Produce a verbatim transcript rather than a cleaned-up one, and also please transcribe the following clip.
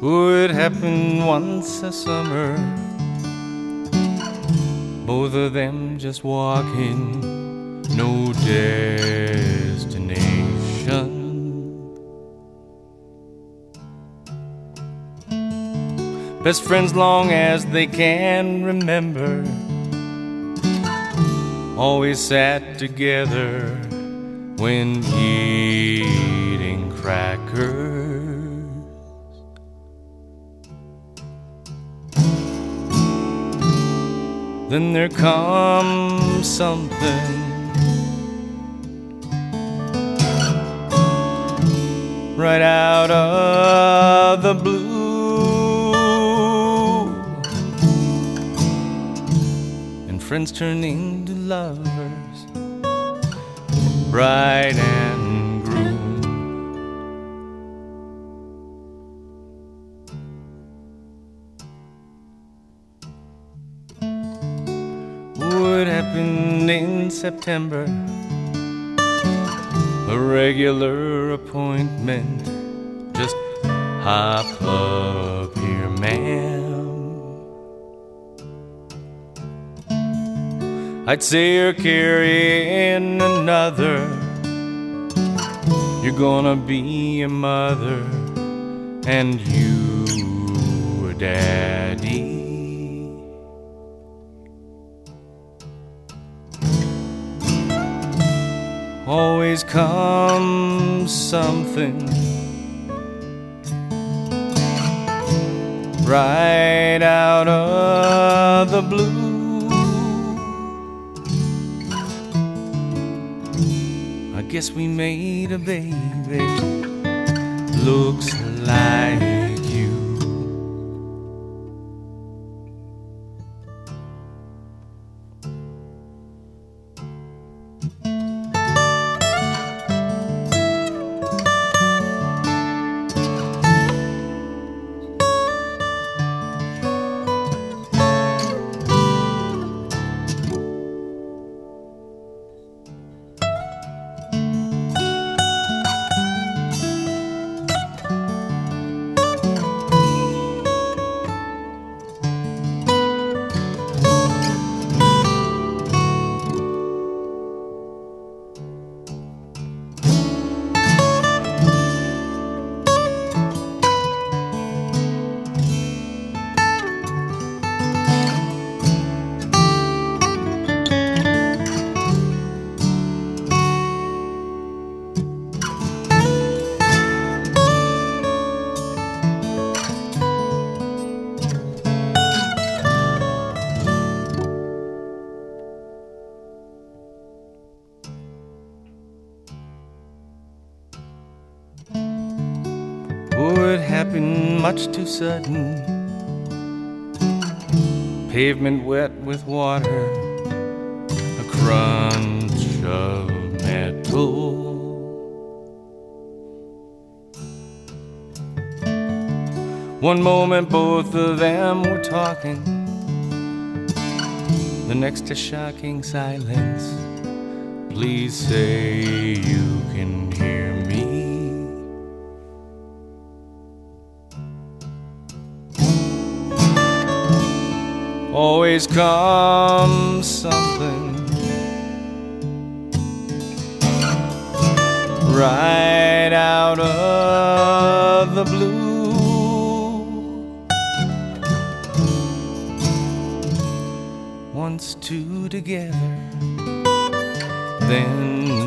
Would happen once a summer, both of them just walking, no destination. Best friends long as they can remember, always sat together when eating crackers. Then there comes something right out of the blue, and friends turn into lovers, bride and groom. Would happen in September, a regular appointment, just hop up here, ma'am. I'd say you're carrying another, you're gonna be a mother, and you a daddy. Always comes something right out of the blue. I guess we made a baby, looks like you. Would happen much too sudden, pavement wet with water, a crunch of metal. One moment both of them were talking, the next a shocking silence. Please say you can hear me. Always comes something right out of the blue. Once two together, then